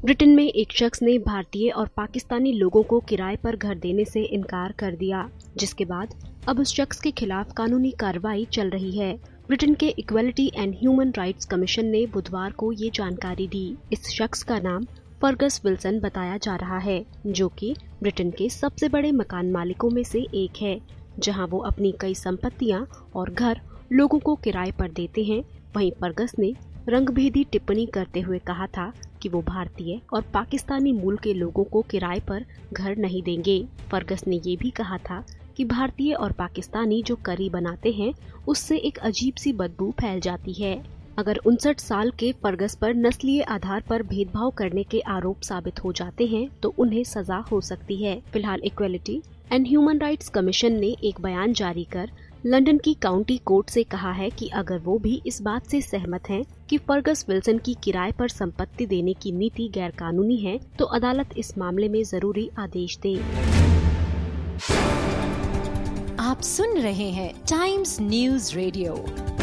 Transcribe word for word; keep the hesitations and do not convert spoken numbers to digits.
Britain में एक शख्स ने भारतीय और पाकिस्तानी लोगों को किराए पर घर देने से इनकार कर दिया, जिसके बाद अब उस शख्स के खिलाफ कानूनी कार्रवाई चल रही है। ब्रिटेन के equality and human rights commission ने बुधवार को ये जानकारी दी। इस शख्स का नाम फर्गस विल्सन बताया जा रहा है, जो कि ब्रिटेन के सबसे बड़े मकान मालिकों में से एक है, जहां वो अपनी कई संपत्तियां और घर लोगों को किराए पर देते हैं। वहीं फर्गस ने रंगभेदी टिप्पणी करते हुए कहा था कि वो भारतीय और पाकिस्तानी मूल के लोगों को किराए पर घर नहीं देंगे। फर्गस ने ये भी कहा था कि भारतीय और पाकिस्तानी जो करी बनाते हैं उससे एक अजीब सी बदबू फैल जाती है। अगर उनसठ साल के फर्गस पर नस्लीय आधार पर भेदभाव करने के आरोप साबित हो जाते हैं तो उन्हें सजा हो सकती है। फिलहाल equality and human rights commission ने एक बयान जारी कर लंदन की काउंटी कोर्ट से कहा है कि अगर वो भी इस बात से सहमत हैं कि फर्गस विल्सन की किराए पर संपत्ति देने की नीति गैर कानूनी है, तो अदालत इस मामले में जरूरी आदेश दे। आप सुन रहे हैं टाइम्स न्यूज़ रेडियो।